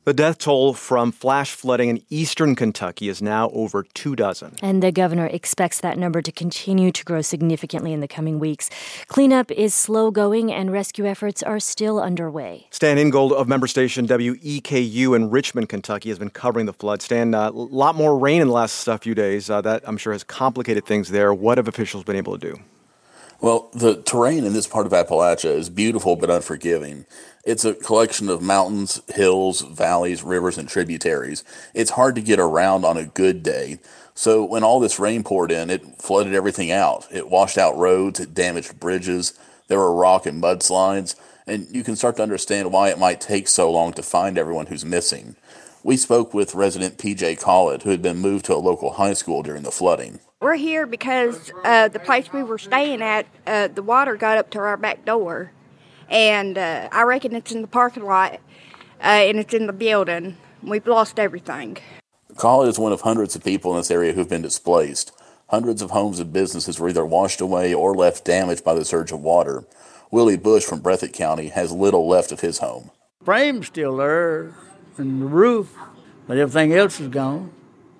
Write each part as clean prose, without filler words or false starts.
The death toll from flash flooding in eastern Kentucky is now over 24. And the governor expects that number to continue to grow significantly in the coming weeks. Cleanup is slow going and rescue efforts are still underway. Stan Ingold of member station WEKU in Richmond, Kentucky, has been covering the flood. Stan, a lot more rain in the last few days. That, I'm sure, has complicated things there. What have officials been able to do? Well, the terrain in this part of Appalachia is beautiful but unforgiving. It's a collection of mountains, hills, valleys, rivers, and tributaries. It's hard to get around on a good day. So when all this rain poured in, it flooded everything out. It washed out roads, it damaged bridges, there were rock and mudslides, and you can start to understand why it might take so long to find everyone who's missing. We spoke with resident P.J. Collett, who had been moved to a local high school during the flooding. We're here because the place we were staying at, the water got up to our back door. And I reckon it's in the parking lot, and it's in the building. We've lost everything. Collett is one of hundreds of people in this area who've been displaced. Hundreds of homes and businesses were either washed away or left damaged by the surge of water. Willie Bush from Breathitt County has little left of his home. Frame's still there, and the roof, but everything else is gone.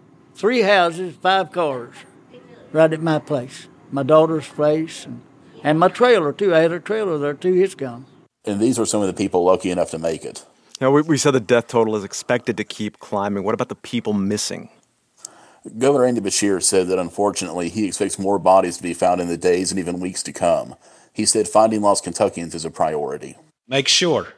3 houses, 5 cars, right at my place, my daughter's place, and my trailer, too. I had a trailer there, too. It's gone. And these were some of the people lucky enough to make it. Now, we said the death total is expected to keep climbing. What about the people missing? Governor Andy Beshear said that, unfortunately, he expects more bodies to be found in the days and even weeks to come. He said finding lost Kentuckians is a priority. Make sure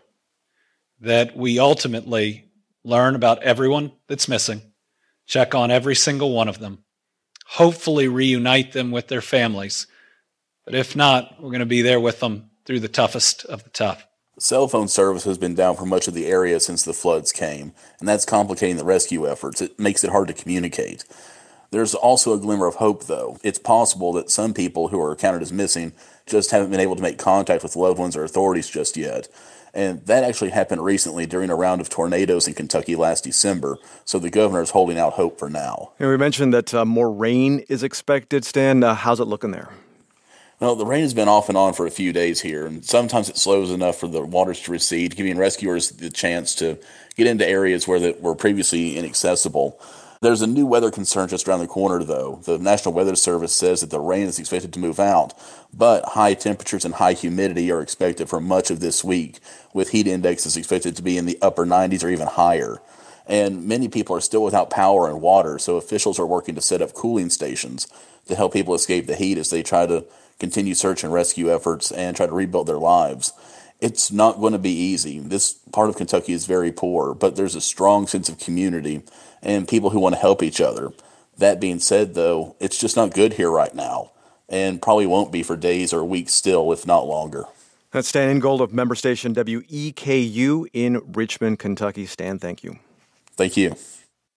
that we ultimately learn about everyone that's missing, check on every single one of them, hopefully reunite them with their families. But if not, we're going to be there with them through the toughest of the tough. Cell phone service has been down for much of the area since the floods came, and that's complicating the rescue efforts. It makes it hard to communicate. There's also a glimmer of hope, though. It's possible that some people who are counted as missing just haven't been able to make contact with loved ones or authorities just yet. And that actually happened recently during a round of tornadoes in Kentucky last December, so the governor is holding out hope for now. We mentioned that more rain is expected. Stan, how's it looking there? Well, the rain has been off and on for a few days here, and sometimes it slows enough for the waters to recede, giving rescuers the chance to get into areas where that were previously inaccessible. There's a new weather concern just around the corner, though. The National Weather Service says that the rain is expected to move out, but high temperatures and high humidity are expected for much of this week, with heat indexes expected to be in the upper 90s or even higher. And many people are still without power and water, so officials are working to set up cooling stations to help people escape the heat as they try to continue search and rescue efforts and try to rebuild their lives. It's not going to be easy. This part of Kentucky is very poor, but there's a strong sense of community and people who want to help each other. That being said, though, it's just not good here right now, and probably won't be for days or weeks still, if not longer. That's Stan Ingold of member station WEKU in Richmond, Kentucky. Stan, thank you. Thank you.